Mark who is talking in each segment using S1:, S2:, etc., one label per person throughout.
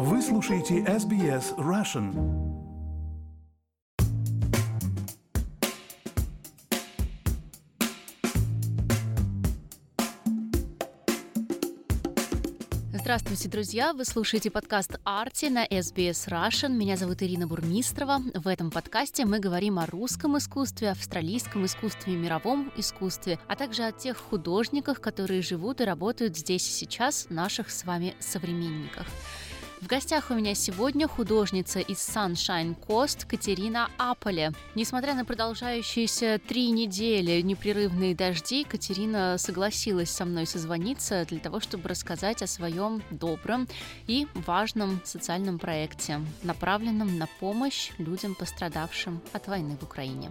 S1: Вы слушаете SBS Russian.
S2: Здравствуйте, друзья! Вы слушаете подкаст «Арти» на SBS Russian. Меня зовут Ирина Бурмистрова. В этом подкасте мы говорим о русском искусстве, австралийском искусстве, мировом искусстве, а также о тех художниках, которые живут и работают здесь и сейчас, наших с вами современниках. В гостях у меня сегодня художница из Sunshine Coast Катерина Аполе. Несмотря на продолжающиеся 3 недели непрерывные дожди, Катерина согласилась со мной созвониться для того, чтобы рассказать о своем добром и важном социальном проекте, направленном на помощь людям, пострадавшим от войны в Украине.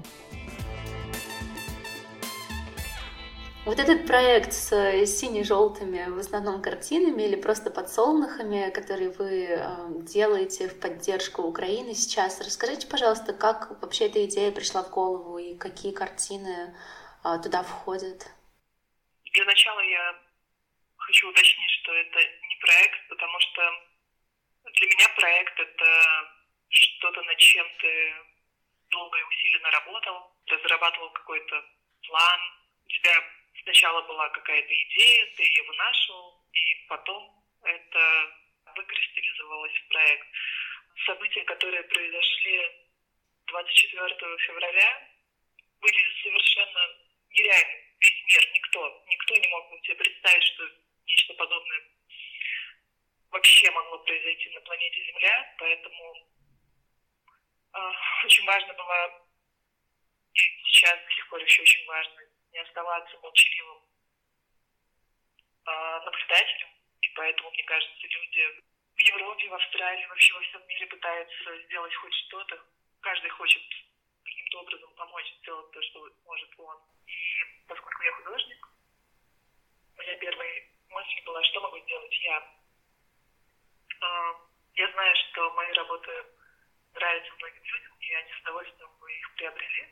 S2: Вот этот проект с сине-желтыми в основном картинами или просто подсолнухами, которые вы делаете в поддержку Украины сейчас, расскажите, пожалуйста, как вообще эта идея пришла в голову и какие картины туда входят?
S3: Для начала я хочу уточнить, что это не проект, потому что для меня проект — это что-то, над чем ты долго и усиленно работал, разрабатывал какой-то план, у тебя сначала была какая-то идея, ты ее вынашивал, и потом это выкристаллизовалось в проект. События, которые произошли 24 февраля, были совершенно нереальны. Весь мир, никто не мог себе представить, что нечто подобное вообще могло произойти на планете Земля, поэтому очень важно было, и сейчас до сих пор еще очень важно, не оставаться молчаливым наблюдателем. И поэтому, мне кажется, люди в Европе, в Австралии, вообще во всем мире пытаются сделать хоть что-то. Каждый хочет каким-то образом помочь сделать то, что может он. И поскольку я художник, моя первая мысль была, что могу сделать я. Я знаю, что мои работы нравятся многим людям, и они с удовольствием бы их приобрели.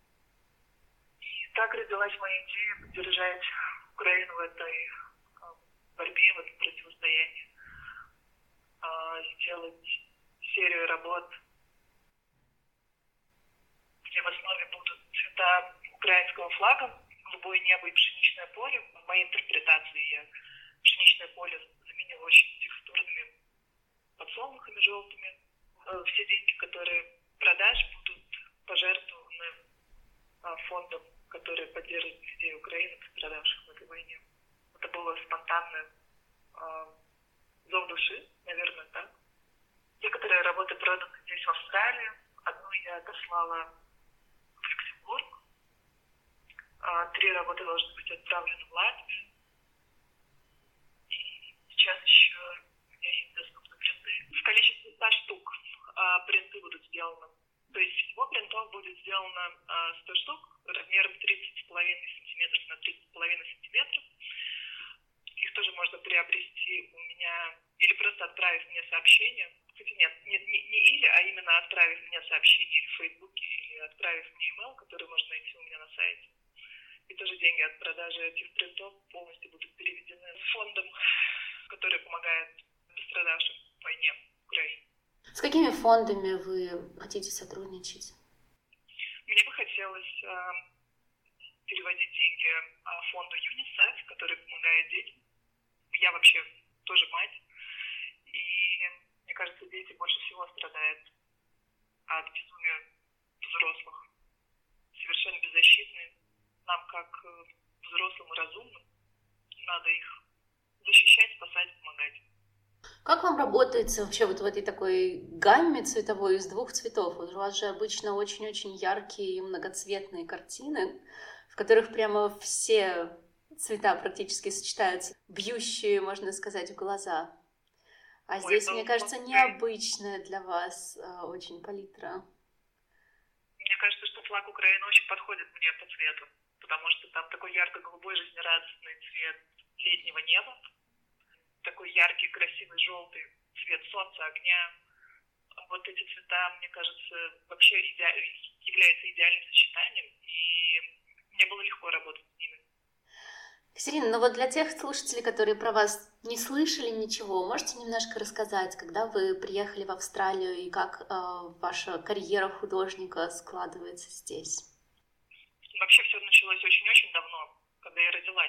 S3: Так родилась моя идея поддержать Украину в этой борьбе, в этом противостоянии, сделать серию работ, где в основе будут цвета украинского флага, голубое небо и пшеничное поле. В моей интерпретации я пшеничное поле заменила очень текстурными подсолнухами желтыми. Все деньги, которые продашь, будут пожертвованы фондом, которые поддерживают людей Украины, пострадавших в этой войне. Это было спонтанное зов души, наверное, так. Некоторые работы проданы здесь, в Австралии. Одну я отослала в Люксембург. 3 работы должны быть отправлены в Латвию. И сейчас еще у меня есть доступны принты. В количестве 100 штук принты будут сделаны. То есть всего принтов будет сделано 100 штук размером 30,5 см на 30,5 см. Их тоже можно приобрести у меня или просто отправив мне сообщение. Кстати, нет, не или, а именно отправив мне сообщение или в Фейсбуке, или отправив мне имейл, который можно найти у меня на сайте. И тоже деньги от продажи этих принтов полностью будут переведены фондом, который помогает пострадавшим в войне в Украине.
S2: С какими фондами вы хотите сотрудничать?
S3: Мне бы хотелось переводить деньги фонду ЮНИСЕФ, который помогает детям. Я вообще тоже мать. И мне кажется, дети больше всего страдают от безумия взрослых. Совершенно беззащитные. Нам, как взрослым и разумным, надо их защищать, спасать, помогать.
S2: Как вам работается вообще вот в этой такой гамме цветовой из 2 цветов? Вот у вас же обычно очень-очень яркие и многоцветные картины, в которых прямо все цвета практически сочетаются, бьющие, можно сказать, в глаза. А здесь, мне кажется, необычная для вас очень палитра.
S3: Мне кажется, что флаг Украины очень подходит мне по цвету, потому что там такой ярко-голубой, жизнерадостный цвет летнего неба, такой яркий, красивый, желтый цвет солнца, огня. Вот эти цвета, мне кажется, вообще являются идеальным сочетанием, и мне было легко работать с ними.
S2: Екатерина, ну вот для тех слушателей, которые про вас не слышали ничего, можете немножко рассказать, когда вы приехали в Австралию и как ваша карьера художника складывается здесь?
S3: Вообще все началось очень-очень давно, когда я родилась.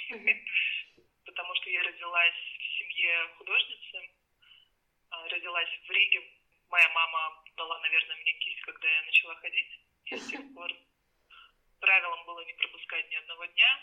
S3: Потому что я родилась в семье художницы, родилась в Риге. Моя мама дала, наверное, мне кисть, когда я начала ходить. И с тех пор правилом было не пропускать ни одного дня.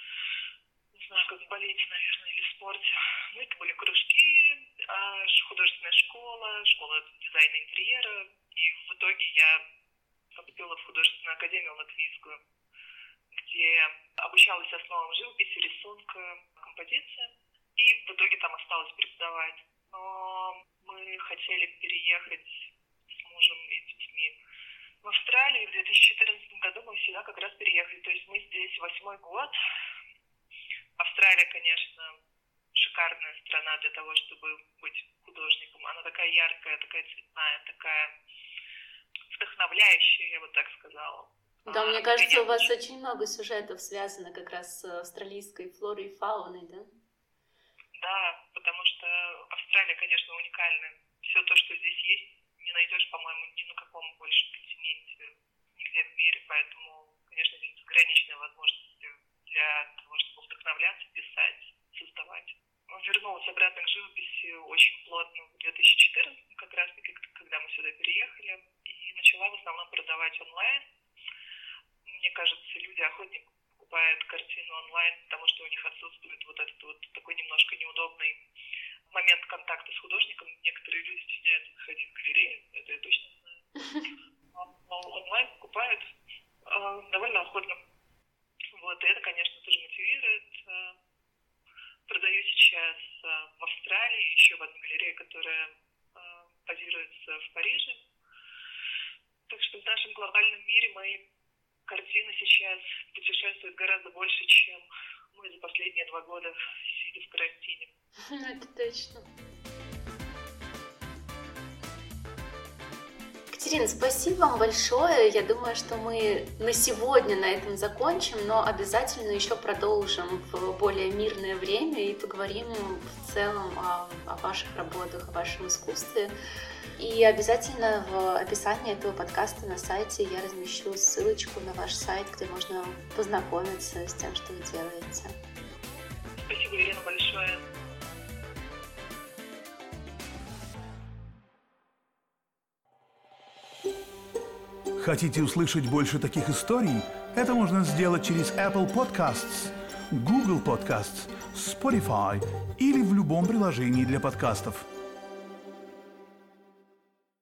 S3: Не знаю, как в балете, наверное, или в спорте. Ну, это были кружки, художественная школа, школа дизайна интерьера. И в итоге я поступила в художественную академию латвийскую, где обучалась основам живописи, рисунка, композиции. И в итоге там осталось преподавать. Но мы хотели переехать с мужем и с детьми в Австралию. В 2014 году мы сюда как раз переехали. То есть мы здесь 8-й год. Австралия, конечно, шикарная страна для того, чтобы быть художником. Она такая яркая, такая цветная, такая вдохновляющая, я бы так сказала.
S2: Да, мне кажется, у вас очень много сюжетов связано как раз с австралийской флорой и фауной, да?
S3: Да, потому что Австралия, конечно, уникальна. Все то, что здесь есть, не найдешь, по-моему, ни на каком больше континенте, нигде в мире. Поэтому, конечно, здесь безграничные возможности для того, чтобы вдохновляться, писать, создавать. Вернулась обратно к живописи очень плотно в 2014, как раз-таки, когда мы сюда переехали, и начала в основном продавать онлайн. Мне кажется, люди охотнее покупают картину онлайн, потому что у них отсутствует вот этот вот такой немножко неудобный момент контакта с художником. Некоторые люди стесняются заходить в галерею, это я точно знаю. Но онлайн покупают довольно охотно. Вот, и это, конечно, тоже мотивирует. Продаю сейчас в Австралии, еще в одной галерее, которая базируется в Париже. Так что в нашем глобальном мире мои картины сейчас путешествуют гораздо больше, чем мы за последние 2 года сидя в карантине.
S2: Это точно. Екатерина, спасибо вам большое. Я думаю, что мы на сегодня на этом закончим, но обязательно еще продолжим в более мирное время и поговорим в целом о ваших работах, о вашем искусстве. И обязательно в описании этого подкаста на сайте я размещу ссылочку на ваш сайт, где можно познакомиться с тем, что вы делаете.
S3: Спасибо, Ирина, большое.
S1: Хотите услышать больше таких историй? Это можно сделать через Apple Podcasts, Google Podcasts, Spotify или в любом приложении для подкастов.